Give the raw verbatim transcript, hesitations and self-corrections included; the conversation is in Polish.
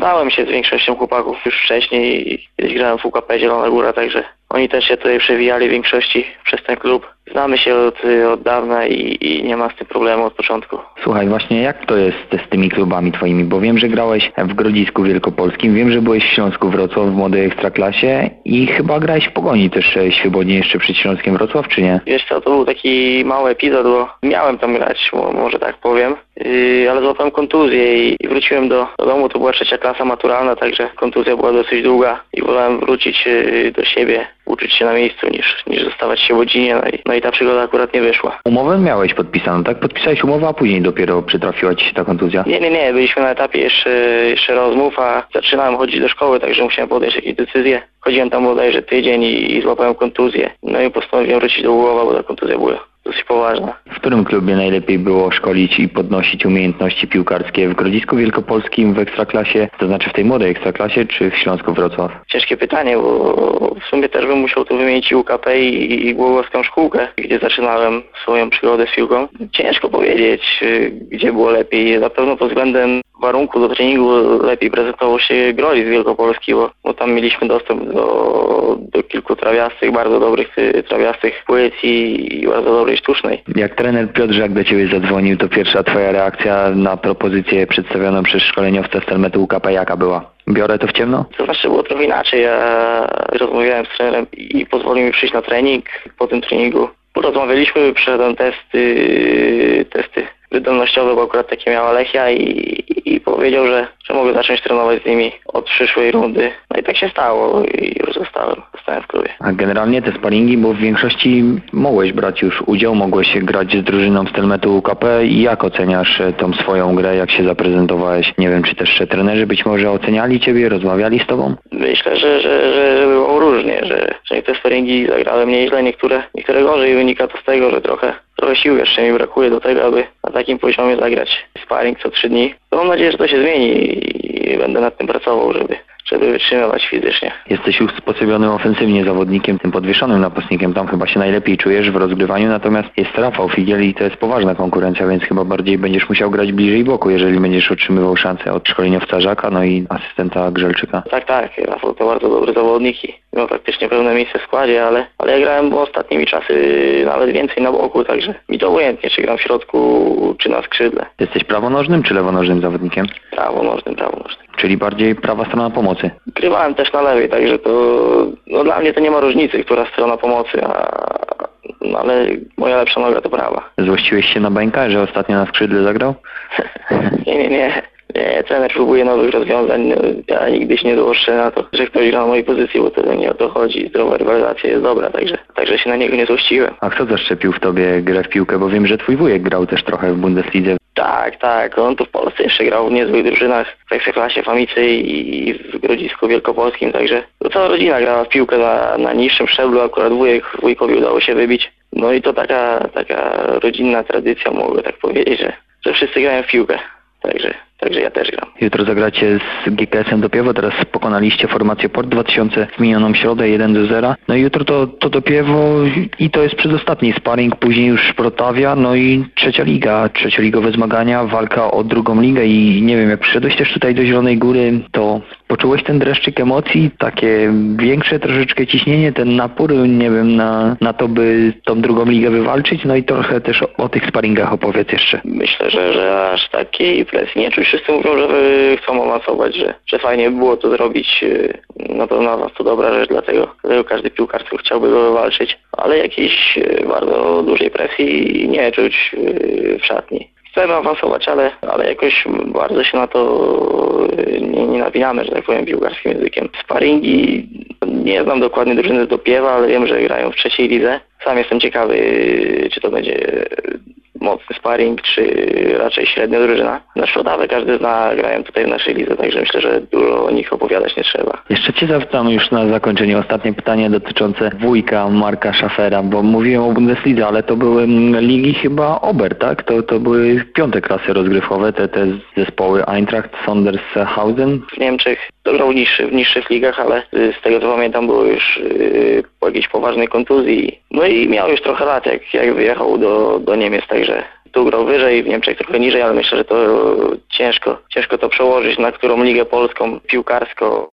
Znałem się z większością chłopaków już wcześniej, kiedyś grałem w U K P Zielona Góra, także oni też się tutaj przewijali w większości przez ten klub. Znamy się od, od dawna i, i nie ma z tym problemu od początku. Słuchaj, właśnie jak to jest z tymi klubami twoimi? Bo wiem, że grałeś w Grodzisku Wielkopolskim, wiem, że byłeś w Śląsku Wrocław w młodej Ekstraklasie i chyba grałeś w Pogoni też świobodnie jeszcze przed Śląskiem Wrocław, czy nie? Wiesz co, to był taki mały epizod, bo miałem tam grać, może tak powiem, yy, ale złapałem kontuzję i, i wróciłem do, do domu. To była trzecia klasa maturalna, także kontuzja była dosyć długa i wolałem wrócić yy, do siebie, uczyć się na miejscu niż, niż zostawać się w Łodzinie, no i, no i ta przygoda akurat nie wyszła. Umowę miałeś podpisaną, tak? Podpisałeś umowę, a później dopiero przytrafiła ci się ta kontuzja? Nie, nie, nie, byliśmy na etapie jeszcze, jeszcze rozmów, a zaczynałem chodzić do szkoły, także musiałem podjąć jakieś decyzje. Chodziłem tam bodajże tydzień i, i złapałem kontuzję. No i postanowiłem wrócić do Głowa, bo ta kontuzja była dosyć poważna. W którym klubie najlepiej było szkolić i podnosić umiejętności piłkarskie? W Grodzisku Wielkopolskim w Ekstraklasie, to znaczy w tej młodej Ekstraklasie, czy w Śląsku Wrocław? Ciężkie pytanie, bo w sumie też bym musiał tu wymienić i U K P i, i Głogowską Szkółkę, gdzie zaczynałem swoją przygodę z piłką. Ciężko powiedzieć, gdzie było lepiej. Na pewno pod względem warunku do treningu lepiej prezentował się Grodzisk Wielkopolski, bo, bo tam mieliśmy dostęp do, do kilku trawiastych, bardzo dobrych trawiastych płyt i, i bardzo dobrej sztucznej. Jak trener Piotrzak do ciebie zadzwonił, to pierwsza twoja reakcja na propozycję przedstawioną przez szkoleniowca z Telmetu U K P jaka była? Biorę to w ciemno? To znaczy było trochę inaczej. Ja rozmawiałem z trenerem i pozwolił mi przyjść na trening. Po tym treningu porozmawialiśmy, przeszedłem testy, testy wydolnościowe, bo akurat takie miała Lechia i, i powiedział, że, że mogę zacząć trenować z nimi od przyszłej rundy. No i tak się stało i już zostałem, zostałem w klubie. A generalnie te sparingi, bo w większości mogłeś brać już udział, mogłeś grać z drużyną z Telmetu U K P i jak oceniasz tą swoją grę, jak się zaprezentowałeś? Nie wiem, czy też trenerzy być może oceniali ciebie, rozmawiali z tobą? Myślę, że, że, że, że było różnie, że, że te sparingi zagrałem nieźle, niektóre, niektóre gorzej. Wynika to z tego, że trochę Trochę sił jeszcze mi brakuje do tego, aby na takim poziomie zagrać sparring co trzy dni. To mam nadzieję, że to się zmieni i będę nad tym pracował, żeby, żeby wytrzymywać fizycznie. Jesteś usposobionym ofensywnie zawodnikiem, tym podwieszonym napastnikiem. Tam chyba się najlepiej czujesz w rozgrywaniu, natomiast jest Rafał Figiel i to jest poważna konkurencja, więc chyba bardziej będziesz musiał grać bliżej boku, jeżeli będziesz otrzymywał szansę od szkoleniowca Żaka, no i asystenta Grzelczyka. Tak, tak. Rafał to bardzo dobry zawodnik i miał praktycznie pełne miejsce w składzie, ale, ale ja grałem ostatnimi czasy nawet więcej na boku, także mi to obojętnie, czy gram w środku, czy na skrzydle. Jesteś prawonożnym czy lewonożnym zawodnikiem? Prawonożnym, prawonożnym. Czyli bardziej prawa strona pomocy. Grywałem też na lewej, także to no dla mnie to nie ma różnicy, która strona pomocy, a, no ale moja lepsza noga to prawa. Złościłeś się na Bańka, że ostatnio na skrzydle zagrał? nie, nie, nie. Nie, trener próbuje nowych rozwiązań. Ja nigdy się nie złoszczę na to, że ktoś gra na mojej pozycji, bo to nie o to chodzi. Zdrowa rywalizacja jest dobra, także, także się na niego nie złościłem. A kto zaszczepił w tobie grę w piłkę? Bo wiem, że twój wujek grał też trochę w Bundeslidze. Tak, tak. On tu w Polsce jeszcze grał w niezłych drużynach w Ekstraklasie, w Amicy i w Grodzisku Wielkopolskim, także to cała rodzina grała w piłkę na, na niższym szczeblu. Akurat wujek, wujkowi udało się wybić. No i to taka, taka rodzinna tradycja, mogę tak powiedzieć, że, że wszyscy grają w piłkę. Także, także ja też gram. Jutro zagracie z G K S-em Dopiewo, teraz pokonaliście formację Port dwa tysiące w minioną środę jeden do zera. No i jutro to, to Dopiewo i to jest przedostatni sparring, później już Protawia, no i trzecia liga, trzecioligowe zmagania, walka o drugą ligę i nie wiem, jak przyszedłeś też tutaj do Zielonej Góry, to poczułeś ten dreszczyk emocji, takie większe troszeczkę ciśnienie, ten napór, nie wiem, na, na to, by tą drugą ligę wywalczyć, no i trochę też o, o tych sparingach opowiedz jeszcze. Myślę, że, że aż takiej presji nie czuć. Wszyscy mówią, że chcą awansować, że, że fajnie by było to zrobić. Na pewno awans to dobra rzecz, dlatego, dlatego każdy piłkarz chciałby go wywalczyć, ale jakiejś bardzo dużej presji nie czuć w szatni. Chcemy awansować, ale, ale jakoś bardzo się na to nie, nie napinamy, że tak powiem, piłkarskim językiem. Sparingi, nie znam dokładnie drużyny z Dopiewa, ale wiem, że grają w trzeciej lidze. Sam jestem ciekawy, czy to będzie mocny sparring, czy raczej średnia drużyna. Na Szkodawę każdy zna, grają tutaj w naszej lidze, także myślę, że dużo o nich opowiadać nie trzeba. Jeszcze Cię zapytam już na zakończenie ostatnie pytanie dotyczące wujka Marka Schaffera, bo mówiłem o Bundeslidze, ale to były ligi chyba Ober, tak? To, to były piąte klasy rozgrywkowe, te, te zespoły Eintracht, Sondershausen. W Niemczech grał w niższych, w niższych ligach, ale z tego co pamiętam było już yy, po jakiejś poważnej kontuzji. No i miał już trochę lat, jak, jak wyjechał do, do Niemiec, także tu grał wyżej, w Niemczech trochę niżej, ale myślę, że to ciężko, ciężko to przełożyć na którą ligę polską piłkarsko.